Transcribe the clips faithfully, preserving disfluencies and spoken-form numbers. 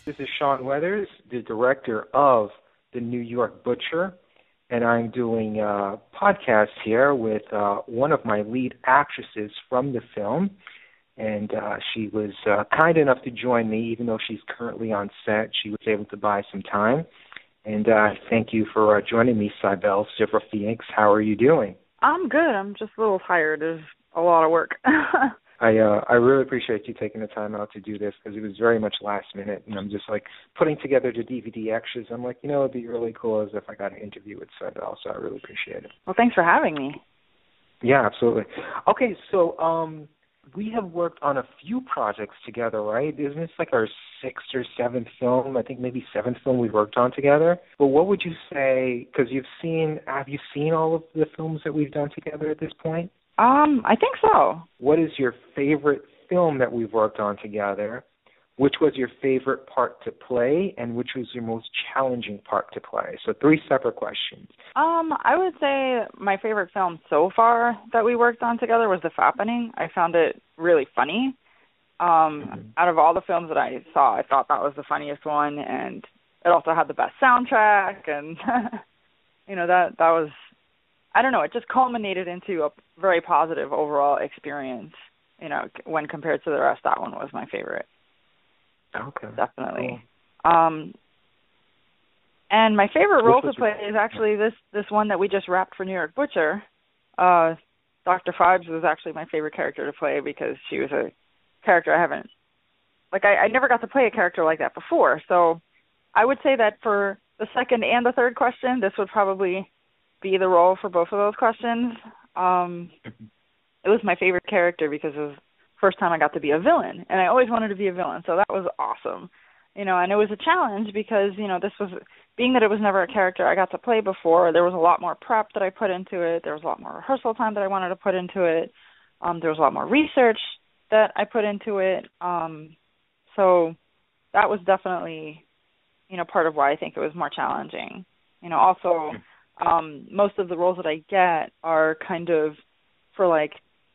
This is Sean Weathers, the director of The New York Butcher, and I'm doing a podcast here with uh, one of my lead actresses from the film, and uh, she was uh, kind enough to join me, even though she's currently on set. She was able to buy some time, and uh, thank you for uh, joining me, Cybele Sifra Phoenix. How are you doing? I'm good. I'm just a little tired. There's a lot of work. I uh, I really appreciate you taking the time out to do this because it was very much last minute, and I'm just like putting together the D V D extras. I'm like, you know, it'd be really cool as if I got an interview with Cybele, so I really appreciate it. Well, thanks for having me. Yeah, absolutely. Okay, so um, we have worked on a few projects together, right? Isn't this like our sixth or seventh film? I think maybe seventh film we worked on together. But what would you say? Because you've seen, have you seen all of the films that we've done together at this point? Um, I think so. What is your favorite film that we've worked on together? Which was your favorite part to play, and which was your most challenging part to play? So three separate questions. Um, I would say my favorite film so far that we worked on together was The Fappening. I found it really funny. Um, mm-hmm. Out of all the films that I saw, I thought that was the funniest one, and it also had the best soundtrack, and you know that that was. I don't know, it just culminated into a very positive overall experience, you know, when compared to the rest. That one was my favorite. Okay. Definitely. Cool. Um, and my favorite role to play your... is actually this, this one that we just wrapped for New York Butcher. Uh, Doctor Fibes was actually my favorite character to play because she was a character I haven't, like I, I never got to play a character like that before. So I would say that for the second and the third question, this would probably be the role for both of those questions. Um, it was my favorite character because it was the first time I got to be a villain, and I always wanted to be a villain, so that was awesome. You know, and it was a challenge because, you know, this was, being that it was never a character I got to play before, there was a lot more prep that I put into it, there was a lot more rehearsal time that I wanted to put into it, um, there was a lot more research that I put into it, um, so that was definitely, you know, part of why I think it was more challenging. You know, also, Um, most of the roles that I get are kind of for like,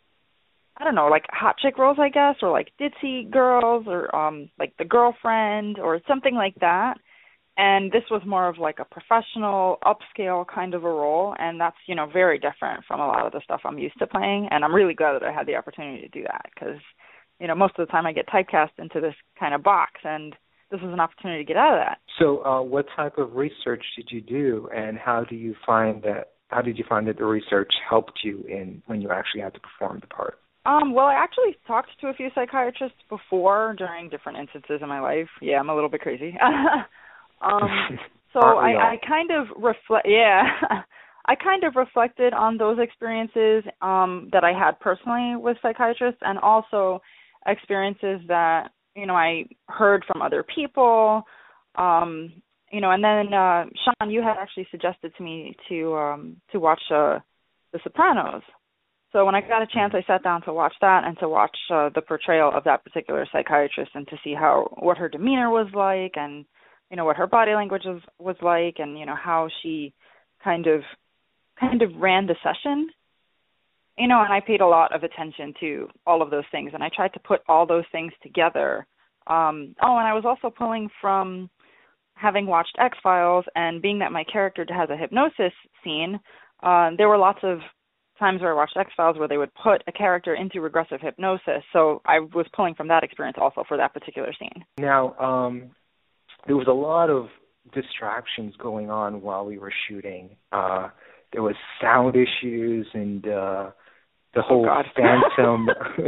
I don't know, like hot chick roles, I guess, or like ditzy girls, or um, like the girlfriend, or something like that. And this was more of like a professional, upscale kind of a role, and that's, you know, very different from a lot of the stuff I'm used to playing. And I'm really glad that I had the opportunity to do that because, you know, most of the time I get typecast into this kind of box, and this is an opportunity to get out of that. So, uh, what type of research did you do, and how do you find that? How did you find that the research helped you in when you actually had to perform the part? Um, well, I actually talked to a few psychiatrists before during different instances in my life. Yeah, I'm a little bit crazy. um, so I, I kind of reflect. Yeah, I kind of reflected on those experiences um, that I had personally with psychiatrists, and also experiences that, you know, I heard from other people, um, you know, and then, uh, Sean, you had actually suggested to me to, um, to watch, uh, The Sopranos. So when I got a chance, I sat down to watch that and to watch, uh, the portrayal of that particular psychiatrist and to see how, what her demeanor was like and, you know, what her body language was, was like and, you know, how she kind of, kind of ran the session. You know, and I paid a lot of attention to all of those things, and I tried to put all those things together. Um, oh, and I was also pulling from having watched X-Files, and being that my character has a hypnosis scene, uh, there were lots of times where I watched X-Files where they would put a character into regressive hypnosis, so I was pulling from that experience also for that particular scene. Now, um, there was a lot of distractions going on while we were shooting. Uh, there was sound issues and uh, the whole oh, phantom,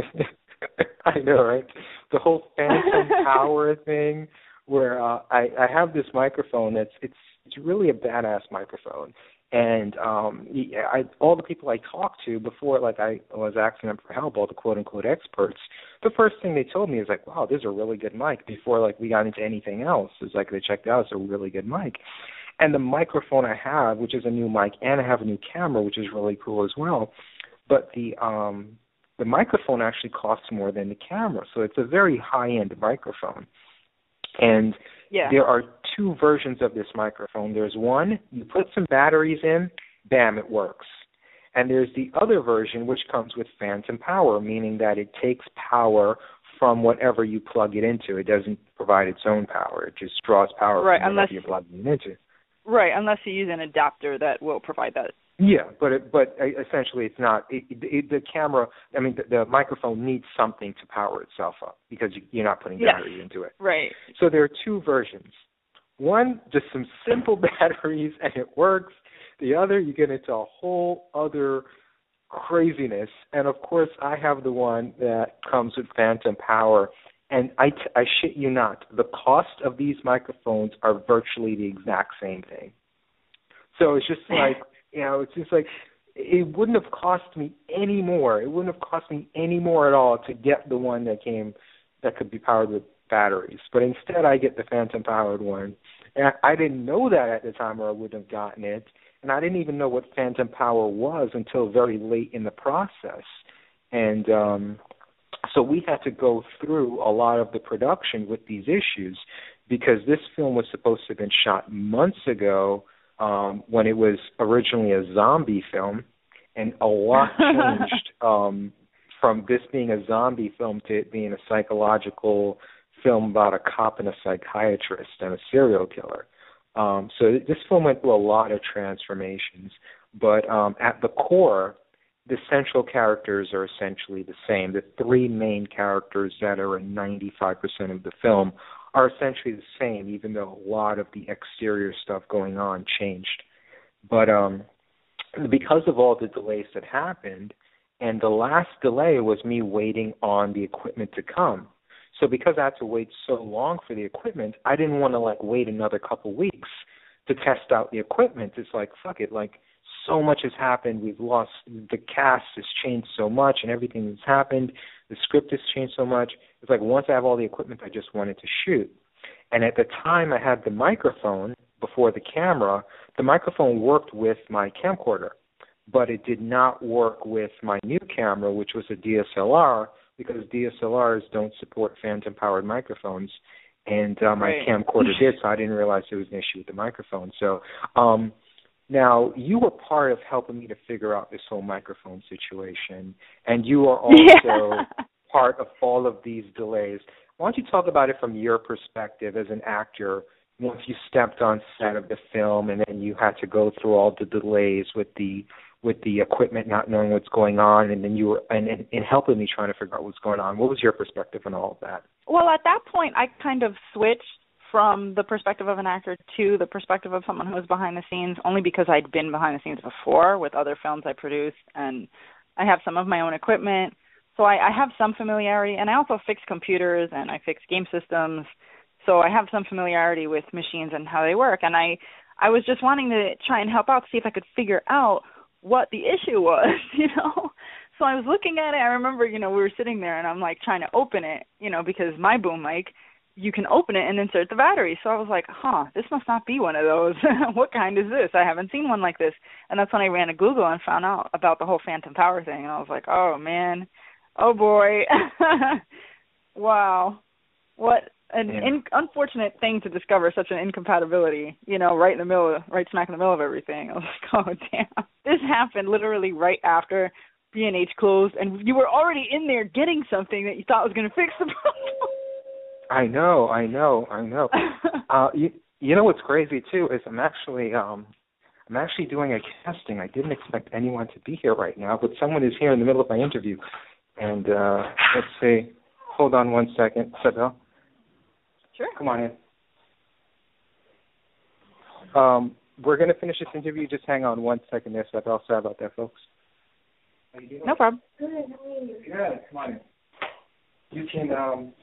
I know, right? The whole phantom power thing where uh, I, I have this microphone that's, it's, it's really a badass microphone. And um, I, all the people I talked to before, like I was asking them for help, all the quote-unquote experts, the first thing they told me is like, wow, this is a really good mic. Before like we got into anything else, it's like they checked out, it's a really good mic. And the microphone I have, which is a new mic, and I have a new camera, which is really cool as well. But the um, the microphone actually costs more than the camera, so it's a very high-end microphone. And yeah. There are two versions of this microphone. There's one, you put some batteries in, bam, it works. And there's the other version, which comes with phantom power, meaning that it takes power from whatever you plug it into. It doesn't provide its own power. It just draws power right, from unless, whatever you're plugging it into. Right, unless you use an adapter that will provide that. Yeah, but it, but essentially it's not. It, it, the camera, I mean, the, the microphone needs something to power itself up because you, you're not putting batteries yes, into it. Right. So there are two versions. One, just some simple batteries and it works. The other, you get into a whole other craziness. And, of course, I have the one that comes with phantom power. And I, t- I shit you not, the cost of these microphones are virtually the exact same thing. So it's just like, you know, it's just like it wouldn't have cost me any more. It wouldn't have cost me any more at all to get the one that came that could be powered with batteries. But instead I get the phantom powered one. And I, I didn't know that at the time or I wouldn't have gotten it. And I didn't even know what phantom power was until very late in the process. And um, so we had to go through a lot of the production with these issues because this film was supposed to have been shot months ago um, when it was originally a zombie film. And a lot changed um, from this being a zombie film to it being a psychological film about a cop and a psychiatrist and a serial killer. Um, so this film went through a lot of transformations, but um, at the core, the central characters are essentially the same. The three main characters that are in ninety-five percent of the film are essentially the same, even though a lot of the exterior stuff going on changed. But um, because of all the delays that happened, and the last delay was me waiting on the equipment to come. So because I had to wait so long for the equipment, I didn't want to, like, wait another couple weeks to test out the equipment. It's like, fuck it, like, so much has happened. We've lost, the cast has changed so much and everything that's happened. The script has changed so much. It's like once I have all the equipment, I just wanted to shoot. And at the time I had the microphone before the camera, the microphone worked with my camcorder, but it did not work with my new camera, which was a D S L R, because D S L Rs don't support phantom-powered microphones, and uh, my right. camcorder did, so I didn't realize there was an issue with the microphone. So um, now you were part of helping me to figure out this whole microphone situation, and you are also yeah. part of all of these delays. Why don't you talk about it from your perspective as an actor once you stepped on set of the film and then you had to go through all the delays with the with the equipment not knowing what's going on, and then you were and, and, and helping me trying to figure out what's going on. What was your perspective on all of that? Well, at that point, I kind of switched from the perspective of an actor to the perspective of someone who was behind the scenes, only because I'd been behind the scenes before with other films I produced, and I have some of my own equipment. So I, I have some familiarity, and I also fix computers, and I fix game systems. So I have some familiarity with machines and how they work, and I, I was just wanting to try and help out to see if I could figure out what the issue was, you know. So I was looking at it. I remember, you know, we were sitting there, and I'm, like, trying to open it, you know, because my boom mic, you can open it and insert the battery. So I was like, huh, this must not be one of those. What kind is this? I haven't seen one like this. And that's when I ran to Google and found out about the whole phantom power thing. And I was like, oh, man. Oh, boy. Wow. What an yeah. in- unfortunate thing to discover, such an incompatibility, you know, right in the middle, of, right smack in the middle of everything. I was like, oh, damn. This happened literally right after B and H closed, and you were already in there getting something that you thought was going to fix the problem. I know, I know, I know. uh, you, you know what's crazy, too, is I'm actually um, I'm actually doing a casting. I didn't expect anyone to be here right now, but someone is here in the middle of my interview. And uh, let's see. Hold on one second. Isabel? Sure. Come on in. Um, we're going to finish this interview. Just hang on one second there, Isabel. Sorry about that, folks. How you doing? No problem. Good. Good. Come on in. You can um,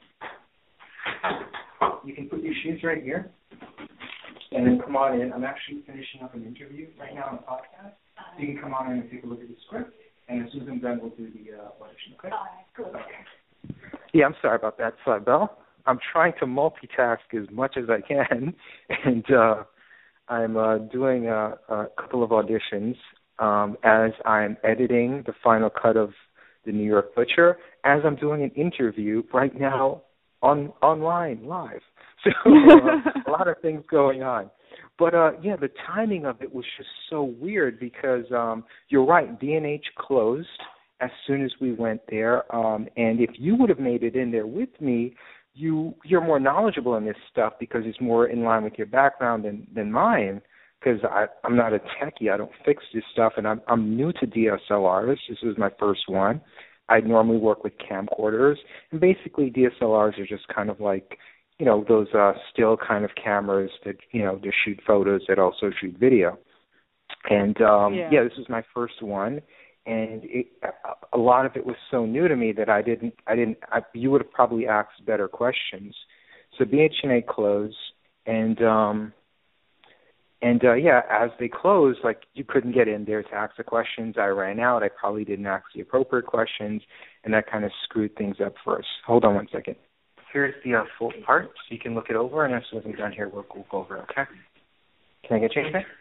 you can put your shoes right here, and then come on in. I'm actually finishing up an interview right now on a podcast. So you can come on in and take a look at the script, and as soon as I'm done, we'll do the uh, audition. Okay? All right, good. Okay. Yeah, I'm sorry about that, Isabel. I'm trying to multitask as much as I can, and uh, I'm uh, doing a, a couple of auditions um, as I'm editing the final cut of The New York Butcher, as I'm doing an interview right now on online, live. So uh, a lot of things going on. But, uh, yeah, the timing of it was just so weird because um, you're right, D and H closed, as soon as we went there. Um, and if you would have made it in there with me, you you're more knowledgeable in this stuff because it's more in line with your background than than mine. Because I'm not a techie, I don't fix this stuff, and I'm I'm new to D S L Rs. This is my first one. I normally work with camcorders, and basically D S L Rs are just kind of like, you know, those uh, still kind of cameras that, you know, to shoot photos that also shoot video. And um, yeah. yeah, this was my first one, and it, a lot of it was so new to me that I didn't I didn't I, you would have probably asked better questions. So B H N A closed, and um, And, uh, yeah, as they closed, like, you couldn't get in there to ask the questions. I ran out. I probably didn't ask the appropriate questions, and that kind of screwed things up for us. Hold on one second. Here's the uh, full part, so you can look it over, and as soon as I'm done here, we'll go over it, okay? Can I get you anything?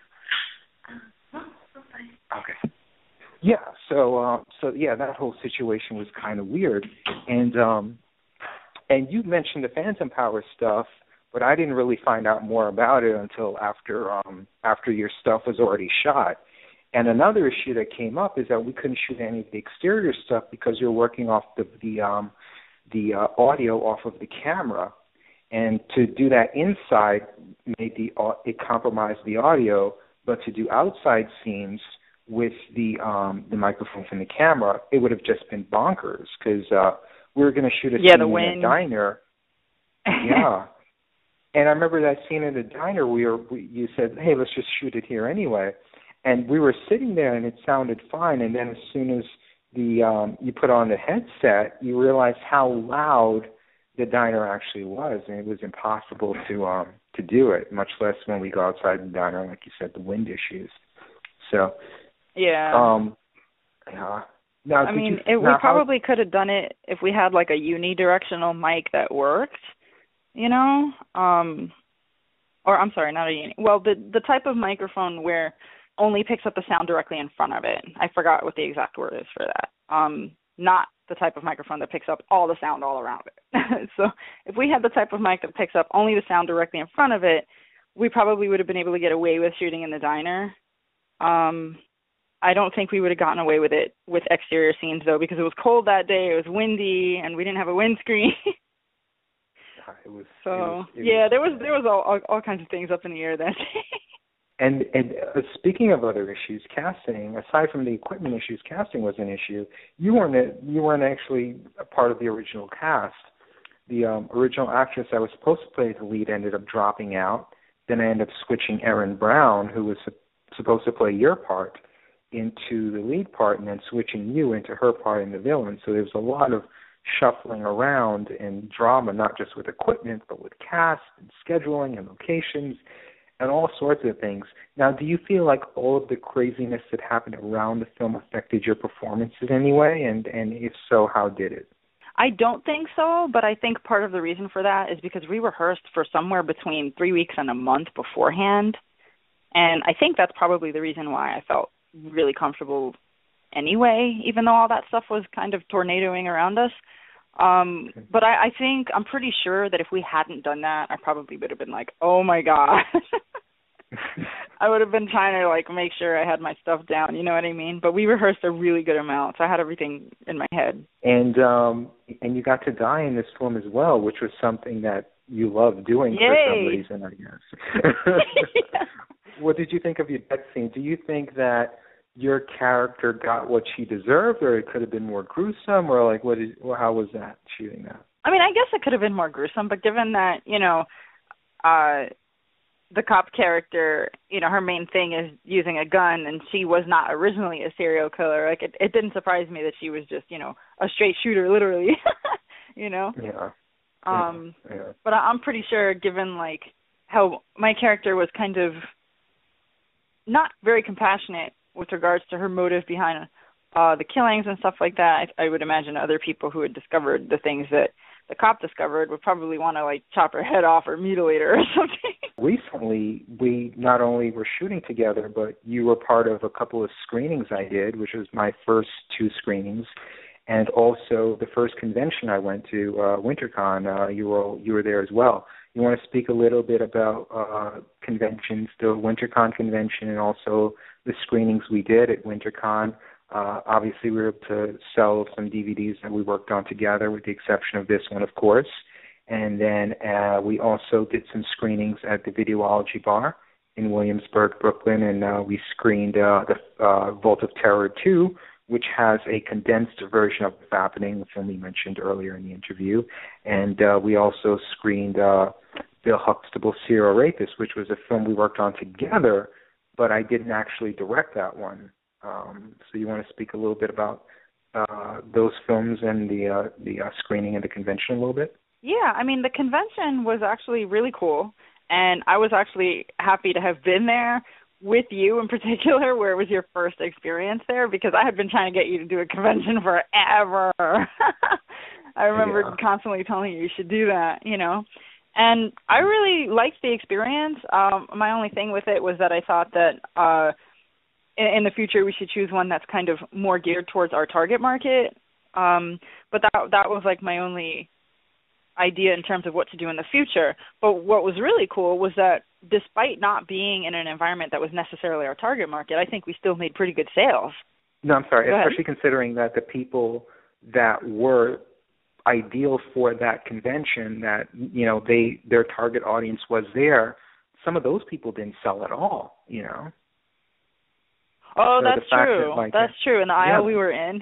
Okay. Yeah, so, uh, so yeah, that whole situation was kind of weird. And, um, and you mentioned the phantom power stuff, but I didn't really find out more about it until after um, after your stuff was already shot. And another issue that came up is that we couldn't shoot any of the exterior stuff because you're working off the the um, the uh, audio off of the camera, and to do that inside made the uh, it compromised the audio. But to do outside scenes with the um, the microphone from the camera, it would have just been bonkers because uh, we were going to shoot a yeah, scene the in wind. a diner. Yeah. And I remember that scene in the diner where we, you said, hey, let's just shoot it here anyway. And we were sitting there, and it sounded fine. And then as soon as the um, you put on the headset, you realized how loud the diner actually was. And it was impossible to um, to do it, much less when we go outside the diner, like you said, the wind issues. So, yeah. Um, yeah. Now, I did mean, you, it, now we probably how, could have done it if we had, like, a unidirectional mic that worked. You know, um, or I'm sorry, not a uni. Well, the the type of microphone where only picks up the sound directly in front of it. I forgot what the exact word is for that. Um, not the type of microphone that picks up all the sound all around it. So if we had the type of mic that picks up only the sound directly in front of it, we probably would have been able to get away with shooting in the diner. Um, I don't think we would have gotten away with it with exterior scenes, though, because it was cold that day, it was windy, and we didn't have a windscreen. It was, so it was, it yeah, was, there was there was all, all all kinds of things up in the air that day. And and uh, speaking of other issues, casting, aside from the equipment issues, casting was an issue. You weren't a, you weren't actually a part of the original cast. The um, original actress that was supposed to play the lead ended up dropping out. Then I ended up switching Erin Brown, who was su- supposed to play your part, into the lead part, and then switching you into her part in the villain. So there was a lot of shuffling around and drama, not just with equipment, but with cast and scheduling and locations and all sorts of things. Now, do you feel like all of the craziness that happened around the film affected your performances in any way? And, and if so, how did it? I don't think so, but I think part of the reason for that is because we rehearsed for somewhere between three weeks and a month beforehand. And I think that's probably the reason why I felt really comfortable anyway, even though all that stuff was kind of tornadoing around us. Um, okay. But I, I think, I'm pretty sure that if we hadn't done that, I probably would have been like, oh my God. I would have been trying to, like, make sure I had my stuff down, you know what I mean? But we rehearsed a really good amount, so I had everything in my head. And um, and you got to die in this film as well, which was something that you loved doing Yay. for some reason, I guess. Yeah. What did you think of your death scene? Do you think that your character got what she deserved, or it could have been more gruesome, or like what? Is, well, how was that shooting that? I mean, I guess it could have been more gruesome, but given that, you know, uh, the cop character, you know, her main thing is using a gun, and she was not originally a serial killer. Like, it, it didn't surprise me that she was just, you know, a straight shooter, literally. You know. Yeah. Um. Yeah. Yeah. But I'm pretty sure, given like how my character was kind of not very compassionate with regards to her motive behind uh, the killings and stuff like that, I, I would imagine other people who had discovered the things that the cop discovered would probably want to, like, chop her head off or mutilate her or something. Recently, we not only were shooting together, but you were part of a couple of screenings I did, which was my first two screenings, and also the first convention I went to, uh, WinterCon. Uh, you were you were there as well. You want to speak a little bit about uh, conventions, the WinterCon convention, and also the screenings we did at WinterCon, Uh, obviously, we were able to sell some D V Ds that we worked on together, with the exception of this one, of course. And then uh, we also did some screenings at the Videology Bar in Williamsburg, Brooklyn, and uh, we screened uh, the uh, Vault of Terror two, which has a condensed version of What's Happening, the film we mentioned earlier in the interview. And uh, we also screened uh, Bill Huxtable's Serial Rapist, which was a film we worked on together, but I didn't actually direct that one. Um, so you want to speak a little bit about uh, those films and the uh, the uh, screening and the convention a little bit? Yeah, I mean, the convention was actually really cool, and I was actually happy to have been there with you in particular, where it was your first experience there, because I had been trying to get you to do a convention forever. I remember yeah. constantly telling you you should do that, you know. And I really liked the experience. Um, my only thing with it was that I thought that uh, in, in the future we should choose one that's kind of more geared towards our target market. Um, but that that was like my only idea in terms of what to do in the future. But what was really cool was that despite not being in an environment that was necessarily our target market, I think we still made pretty good sales. No, I'm sorry, especially considering that the people that were ideal for that convention, that, you know, they their target audience was there, some of those people didn't sell at all, you know. Oh, so that's true. That, like, that's true. In the aisle yeah. we were in.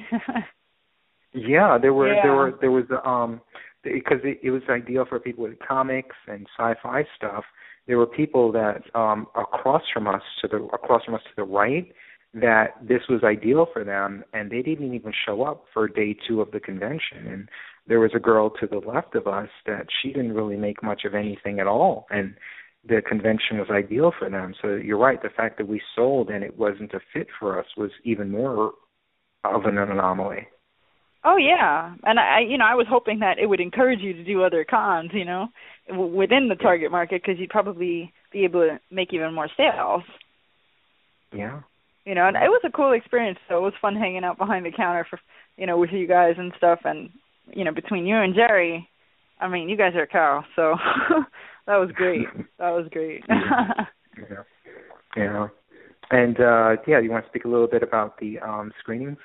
yeah, there were yeah. there were there was um because it, it was ideal for people with comics and sci-fi stuff. There were people that um across from us to the across from us to the right that this was ideal for them, and they didn't even show up for day two of the convention. And there was a girl to the left of us that she didn't really make much of anything at all, and the convention was ideal for them. So you're right, the fact that we sold and it wasn't a fit for us was even more of an anomaly. Oh, yeah. And, I, you know, I was hoping that it would encourage you to do other cons, you know, within the target market, because you'd probably be able to make even more sales. Yeah. You know, and it was a cool experience, so it was fun hanging out behind the counter for, you know, with you guys and stuff. And, you know, between you and Jerry, I mean, you guys are a cow, so that was great. That was great. yeah. Yeah. And, uh, yeah, you want to speak a little bit about the um, screenings?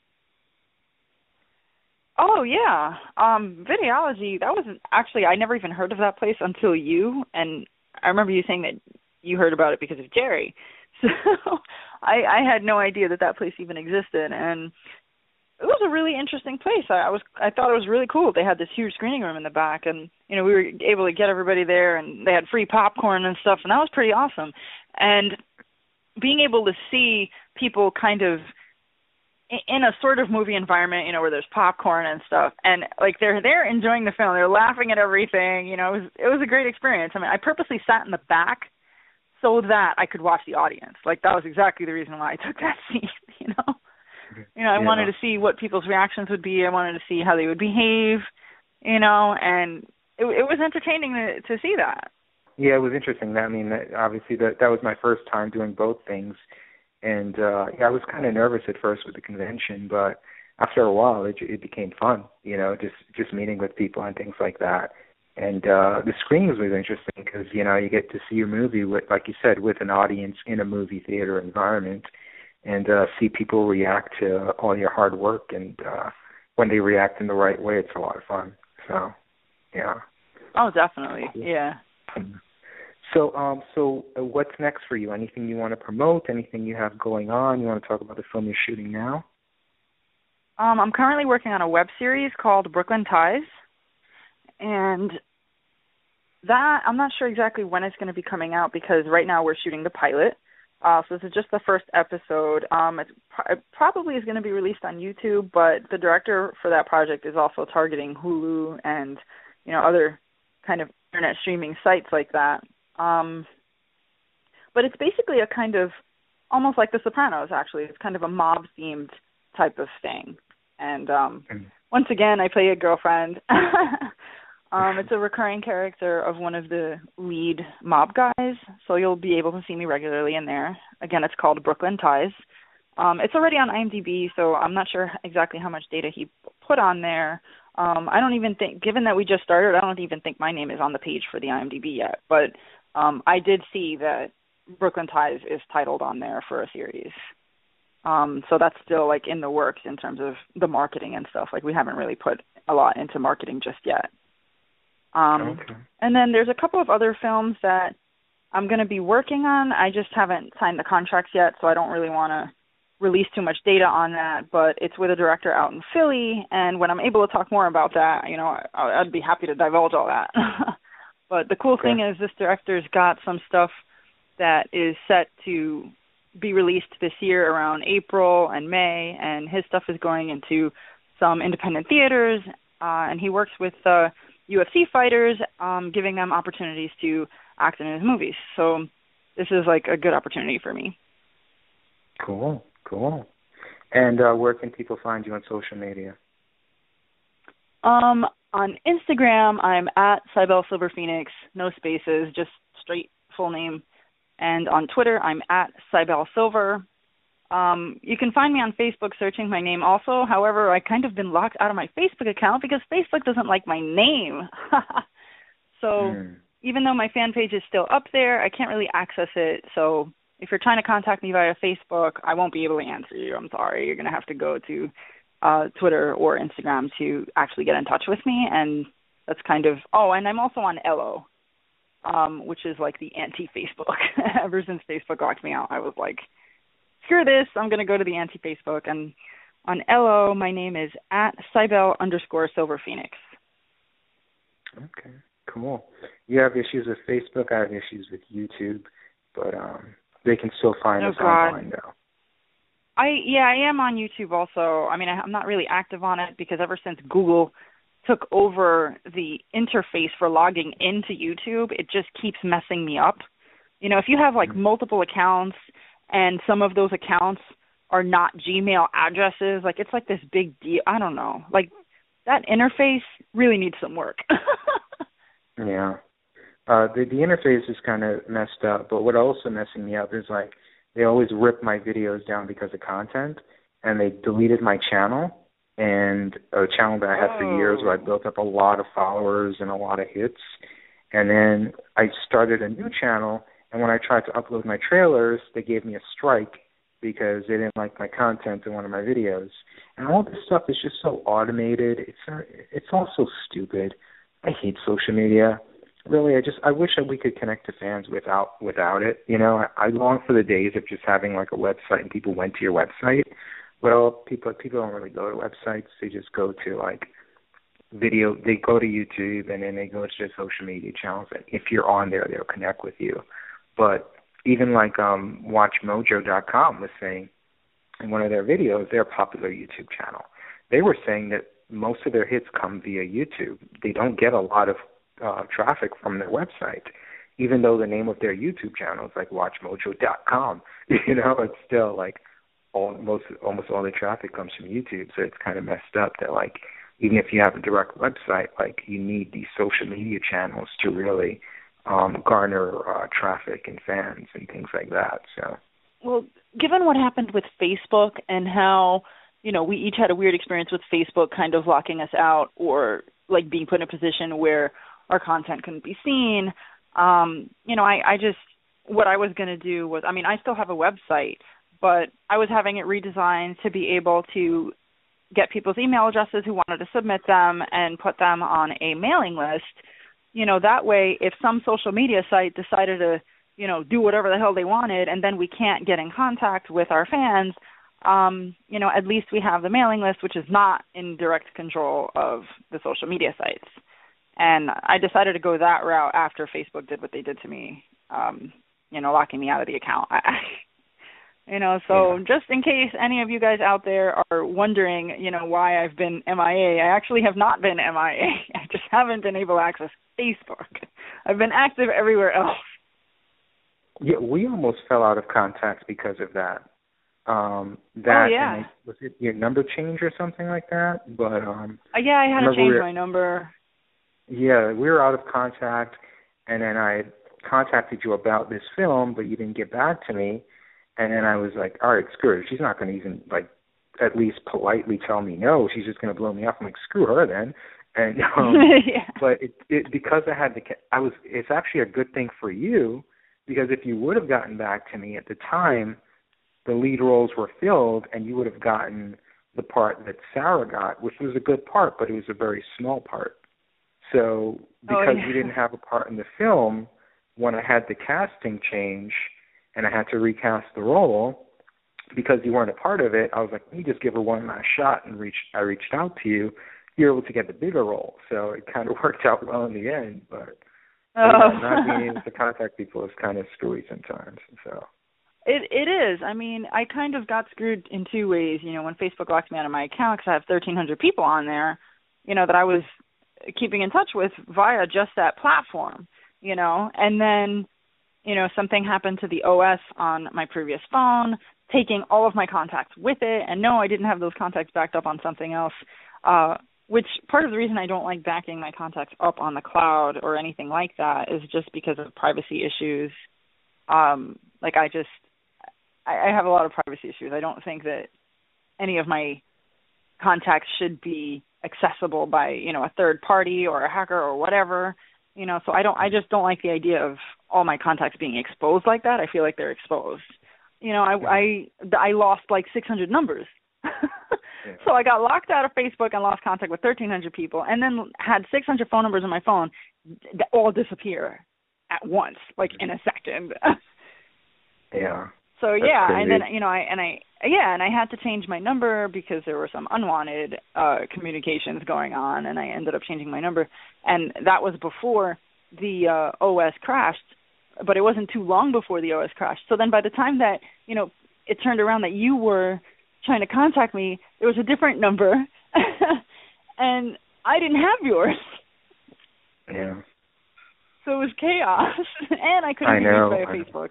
Oh, yeah. Um, Videology, that wasn't actually, I never even heard of that place until you. And I remember you saying that you heard about it because of Jerry. So I, I had no idea that that place even existed, and it was a really interesting place. I, I was I thought it was really cool. They had this huge screening room in the back, and you know we were able to get everybody there, and they had free popcorn and stuff, and that was pretty awesome. And being able to see people kind of in a sort of movie environment, you know, where there's popcorn and stuff, and like they're they're enjoying the film, they're laughing at everything. You know, it was it was a great experience. I mean, I purposely sat in the back so that I could watch the audience. Like, that was exactly the reason why I took that seat, you know? You know, I yeah. wanted to see what people's reactions would be. I wanted to see how they would behave, you know, and it, it was entertaining to, to see that. Yeah, it was interesting. I mean, obviously, that that was my first time doing both things. And uh, yeah, I was kind of nervous at first with the convention, but after a while, it, it became fun, you know, just, just meeting with people and things like that. And uh, the screenings was interesting because, you know, you get to see your movie, with, like you said, with an audience in a movie theater environment, and uh, see people react to all your hard work. And uh, when they react in the right way, it's a lot of fun. So, yeah. Oh, definitely, yeah. So, um, so uh, what's next for you? Anything you want to promote? Anything you have going on? You want to talk about the film you're shooting now? Um, I'm currently working on a web series called Brooklyn Ties. And that, I'm not sure exactly when it's going to be coming out because right now we're shooting the pilot. Uh, so this is just the first episode. Um, it's pro- it probably is going to be released on YouTube, but the director for that project is also targeting Hulu and, you know, other kind of internet streaming sites like that. Um, but it's basically a kind of, almost like The Sopranos, actually. It's kind of a mob-themed type of thing. And um, once again, I play a girlfriend. Um, it's a recurring character of one of the lead mob guys, so you'll be able to see me regularly in there. Again, it's called Brooklyn Ties. Um, it's already on IMDb, so I'm not sure exactly how much data he put on there. Um, I don't even think, given that we just started, I don't even think my name is on the page for the IMDb yet. But um, I did see that Brooklyn Ties is titled on there for a series. Um, so that's still like in the works in terms of the marketing and stuff. Like we haven't really put a lot into marketing just yet. Um, okay. And then there's a couple of other films that I'm going to be working on. I just haven't signed the contracts yet, so I don't really want to release too much data on that. But it's with a director out in Philly, and when I'm able to talk more about that, you know, I, I'd be happy to divulge all that. But the cool Okay. thing is this director's got some stuff that is set to be released this year around April and May, and his stuff is going into some independent theaters, uh, and he works with uh, U F C fighters, um, giving them opportunities to act in his movies. So this is like a good opportunity for me. Cool, cool. And uh, where can people find you on social media? Um, on Instagram, I'm at Cybelle Silver Phoenix, no spaces, just straight full name. And on Twitter, I'm at Cybelle Silver. Um, you can find me on Facebook searching my name also. However, I kind of been locked out of my Facebook account because Facebook doesn't like my name. so mm. even though my fan page is still up there, I can't really access it. So if you're trying to contact me via Facebook, I won't be able to answer you. I'm sorry. You're going to have to go to uh, Twitter or Instagram to actually get in touch with me. And that's kind of, oh, and I'm also on Ello. Um, which is like the anti-Facebook. Ever since Facebook locked me out, I was like, screw this, I'm going to go to the anti-Facebook. And on Ello, my name is at Cybelle underscore Silver Phoenix. Okay, cool. You have issues with Facebook, I have issues with YouTube, but um, they can still find oh, us God. online, though. I Yeah, I am on YouTube also. I mean, I, I'm not really active on it because ever since Google took over the interface for logging into YouTube, it just keeps messing me up. You know, if you have like multiple accounts and some of those accounts are not Gmail addresses, like it's like this big deal. I don't know. Like that interface really needs some work. yeah. Uh, the, the interface is kind of messed up, but what also messing me up is like they always rip my videos down because of content, and they deleted my channel. And a channel that I had for years where I built up a lot of followers and a lot of hits. And then I started a new channel, and when I tried to upload my trailers, they gave me a strike because they didn't like my content in one of my videos. And all this stuff is just so automated. It's it's all so stupid. I hate social media. Really, I just I wish that we could connect to fans without without it. You know, I, I long for the days of just having like a website and people went to your website. Well, people people don't really go to websites. They just go to like video. They go to YouTube and then they go to their social media channels. And if you're on there, they'll connect with you. But even like um, Watch Mojo dot com was saying in one of their videos, their popular YouTube channel, they were saying that most of their hits come via YouTube. They don't get a lot of uh, traffic from their website, even though the name of their YouTube channel is like Watch Mojo dot com. You know, it's still like. Almost almost all the traffic comes from YouTube, so it's kind of messed up that like even if you have a direct website, like you need these social media channels to really um, garner uh, traffic and fans and things like that. So, well, given what happened with Facebook and how you know we each had a weird experience with Facebook, kind of locking us out or like being put in a position where our content couldn't be seen. Um, you know, I, I just what I was going to do was, I mean, I still have a website. But I was having it redesigned to be able to get people's email addresses who wanted to submit them and put them on a mailing list. You know, that way, if some social media site decided to, you know, do whatever the hell they wanted and then we can't get in contact with our fans, um, you know, at least we have the mailing list, which is not in direct control of the social media sites. And I decided to go that route after Facebook did what they did to me, um, you know, locking me out of the account. You know, so yeah. Just in case any of you guys out there are wondering, you know, why I've been M I A, I actually have not been M I A. I just haven't been able to access Facebook. I've been active everywhere else. Yeah, we almost fell out of contact because of that. Um, that oh, yeah. And was it your number change or something like that? But um, uh, yeah, I had to change we were, my number. Yeah, we were out of contact, and then I contacted you about this film, but you didn't get back to me. And then I was like, all right, screw her. She's not going to even, like, at least politely tell me no. She's just going to blow me off. I'm like, screw her then. And um, yeah. But it, it, because I had to, I was. It's actually a good thing for you, because if you would have gotten back to me at the time, the lead roles were filled, and you would have gotten the part that Sarah got, which was a good part, but it was a very small part. So because oh, yeah. you didn't have a part in the film, when I had the casting change and I had to recast the role, because you weren't a part of it, I was like, let me just give her one last shot, and reach, I reached out to you. You're able to get the bigger role. So it kind of worked out well in the end, but oh. yeah, not being able to contact people is kind of screwy sometimes. So. It it is. I mean, I kind of got screwed in two ways. You know, when Facebook locked me out of my account because I have thirteen hundred people on there, you know, that I was keeping in touch with via just that platform, you know, and then, you know, something happened to the O S on my previous phone, taking all of my contacts with it. And no, I didn't have those contacts backed up on something else, uh, which part of the reason I don't like backing my contacts up on the cloud or anything like that is just because of privacy issues. Um, like I just, I have a lot of privacy issues. I don't think that any of my contacts should be accessible by, you know, a third party or a hacker or whatever, you know, so I don't, I just don't like the idea of all my contacts being exposed like that. I feel like they're exposed. You know, I, I, I lost like six hundred numbers. Yeah. So I got locked out of Facebook and lost contact with thirteen hundred people, and then had six hundred phone numbers on my phone that all disappear at once, like in a second. Yeah. So yeah, and then you know, I and I yeah, and I had to change my number because there were some unwanted uh, communications going on, and I ended up changing my number, and that was before the uh, O S crashed, but it wasn't too long before the O S crashed. So then, by the time that you know it turned around that you were trying to contact me, there was a different number, and I didn't have yours. Yeah. So it was chaos, and I couldn't I be know. reached via Facebook.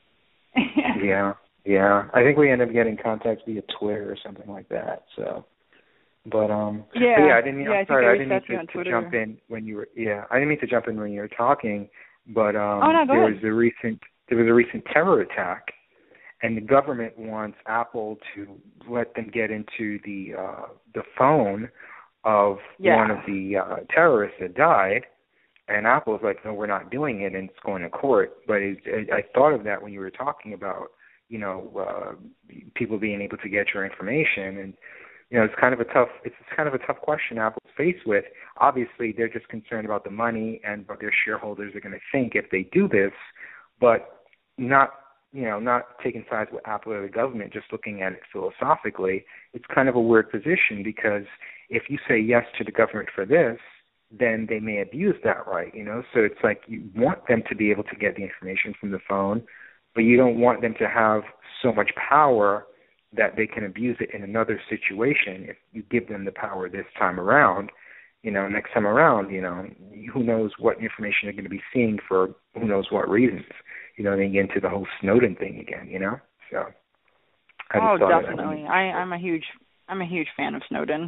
yeah, yeah. I think we ended up getting contacts via Twitter or something like that. So, but um, yeah, but yeah. I didn't. Yeah, I'm I sorry. I I didn't mean to, to jump in when you were. Yeah, I didn't mean to jump in when you were talking. But um, oh, no, go there ahead. was a recent there was a recent terror attack, and the government wants Apple to let them get into the uh, the phone of yeah. one of the uh, terrorists that died. And Apple's like, no, we're not doing it, and it's going to court. But it, it, I thought of that when you were talking about, you know, uh, people being able to get your information, and you know, it's kind of a tough, it's kind of a tough question Apple's faced with. Obviously, they're just concerned about the money and what their shareholders are going to think if they do this, but not, you know, not taking sides with Apple or the government, just looking at it philosophically. It's kind of a weird position because if you say yes to the government for this, then they may abuse that right, you know? So it's like you want them to be able to get the information from the phone, but you don't want them to have so much power that they can abuse it in another situation. If you give them the power this time around, you know, next time around, you know, who knows what information they're going to be seeing for who knows what reasons. You know, they get into the whole Snowden thing again, you know? So I just Oh, thought definitely. Of that. I, I'm a huge I'm a huge fan of Snowden.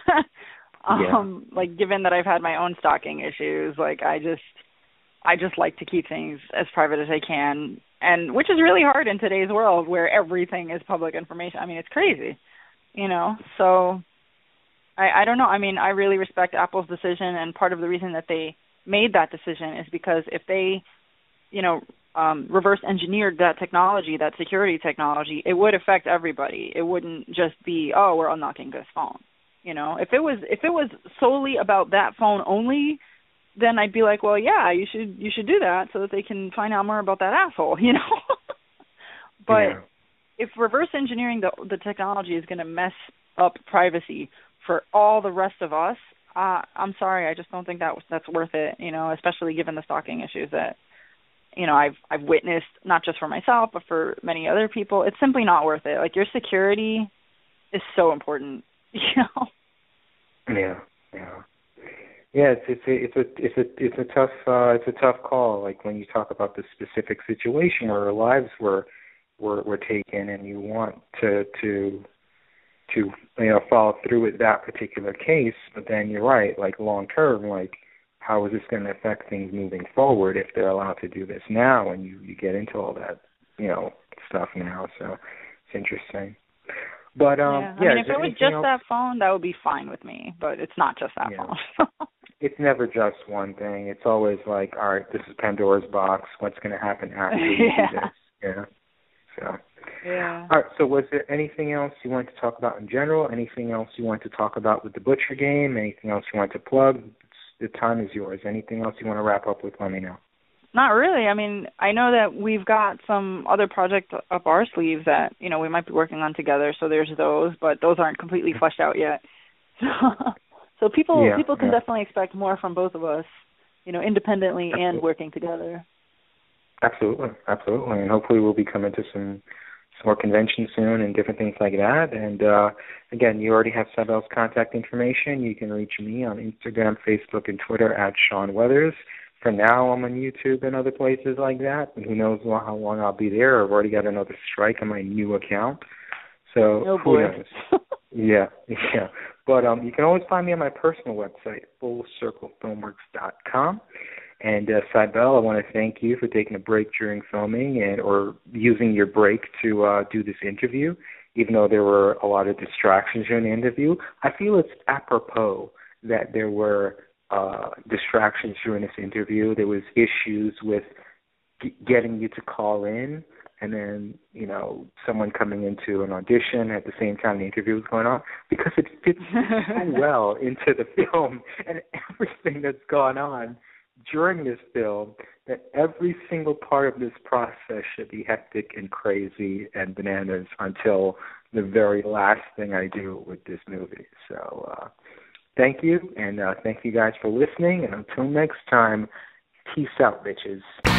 Yeah. Um, like given that I've had my own stalking issues, like I just I just like to keep things as private as I can, and which is really hard in today's world where everything is public information. I mean, it's crazy, you know. So I, I don't know. I mean, I really respect Apple's decision, and part of the reason that they made that decision is because if they, you know, um, reverse engineered that technology, that security technology, it would affect everybody. It wouldn't just be, oh, we're unlocking this phone. You know, if it was if it was solely about that phone only, then I'd be like, well, yeah, you should you should do that so that they can find out more about that asshole, you know. But yeah. if reverse engineering the the technology is going to mess up privacy for all the rest of us, uh, I'm sorry, I just don't think that that's worth it. You know, especially given the stalking issues that you know I've I've witnessed, not just for myself but for many other people. It's simply not worth it. Like your security is so important, you know. Yeah, yeah, yeah. It's it's a it's a it's a it's a tough uh, it's a tough call. Like when you talk about the specific situation where our lives were were were taken, and you want to to to you know follow through with that particular case, but then you're right. Like long term, like how is this going to affect things moving forward if they're allowed to do this now, and you you get into all that you know stuff now. So it's interesting. But um, yeah, I yeah, mean, if it was just else? that phone, that would be fine with me. But it's not just that yeah. phone. It's never just one thing. It's always like, all right, this is Pandora's box. What's going to happen after we yeah. do this? Yeah. So, Yeah. All right, so was there anything else you wanted to talk about in general? Anything else you want to talk about with the Butcher game? Anything else you want to plug? The time is yours. Anything else you want to wrap up with, let me know. Not really. I mean, I know that we've got some other projects up our sleeves that, you know, we might be working on together, so there's those, but those aren't completely fleshed out yet. So people yeah, people can yeah. definitely expect more from both of us, you know, independently absolutely. And working together. Absolutely, absolutely. And hopefully we'll be coming to some some more conventions soon and different things like that. And, uh, again, you already have Cybele's contact information. You can reach me on Instagram, Facebook, and Twitter at Sean Weathers. For now, I'm on YouTube and other places like that. And who knows how long I'll be there. I've already got another strike on my new account. So oh, who boy. knows? yeah, yeah. But um, you can always find me on my personal website, full circle filmworks dot com. And uh, Cybele, I want to thank you for taking a break during filming and or using your break to uh, do this interview, even though there were a lot of distractions during the interview. I feel it's apropos that there were uh, distractions during this interview. There was issues with g- getting you to call in, and then, you know, someone coming into an audition at the same time the interview was going on, because it fits so well into the film and everything that's gone on during this film, that every single part of this process should be hectic and crazy and bananas until the very last thing I do with this movie. So uh, thank you, and uh, thank you guys for listening, and until next time, peace out, bitches.